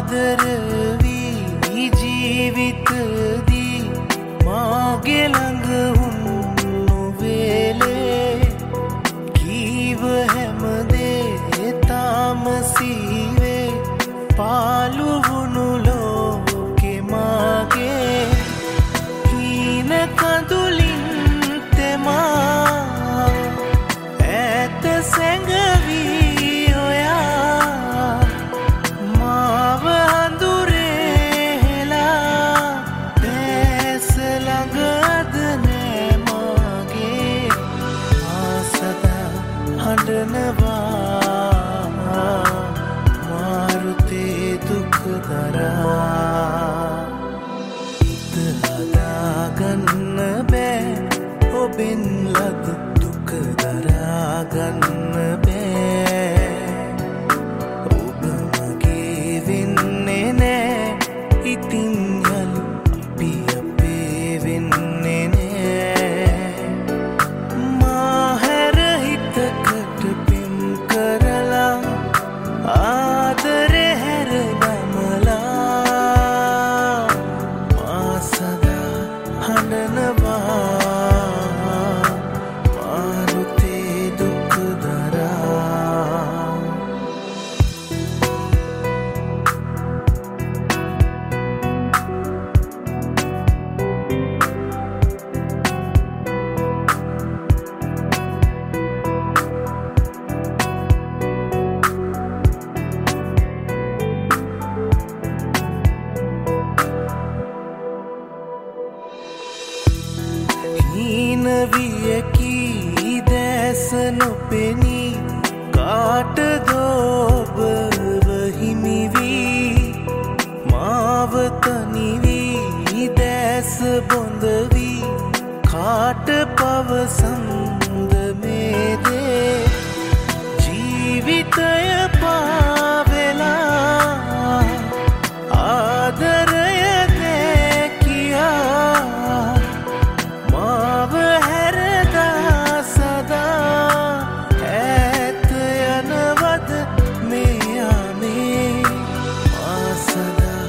ආදරවී ජීවිතදී මාගේ ළඟ වුණු වේලේ කීව හැමදේ තාම සීවේ පාළු වුණු ලෝකෙ මාගේ හීන කඳුලින් තෙමා ඈත සැඟවී ඔයා මාව හඳුරේ හෙලා දැස ළඟද නෑ මාගේ ආසදා හඬනවා මාරුතේ දුක දරා හිත හදාගන්න බෑ ඔබෙන් ලද දුක දරාගන්න බෑ ඔබ මගේ වෙන්නේ නෑ ඉතින් යලි අපි අපේ වෙන්නේ නෑ මා හැර හිතකට පෙම් කරලා ආදරේ හැර දමලා මා සදා හඬනවා මාරුතේ දුක දරා හීන වියකී දැස නොපෙනී කාටදෝබව හිමිවී මාව තනිවී දැස බොඳවී කාට පවසන්ද මේ දේ ජීවිතය පාවෙලා ආදරය දේ කියා මාව හැරදා සදා ඈත යනවද මේ යාමේ මා සදා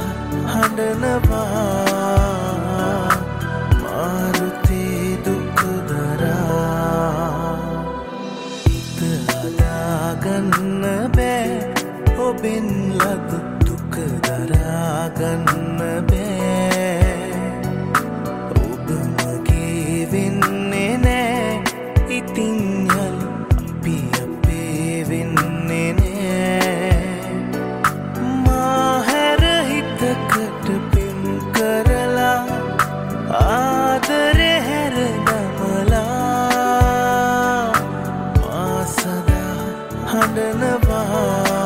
හඬනවා මාරුතේ දුක දරා හිත හදාගන්න බෑ ඔබෙන් ලද දුක දරාගන්න බෑ ඔබ මගේ වෙන්නේ නෑ ඉතින් යලි අපි අපේ වෙන්නේ නෑ මා හැර හිතකට පෙම් කරලා ආදරේ හැර දමලා මා සදා හඬනවා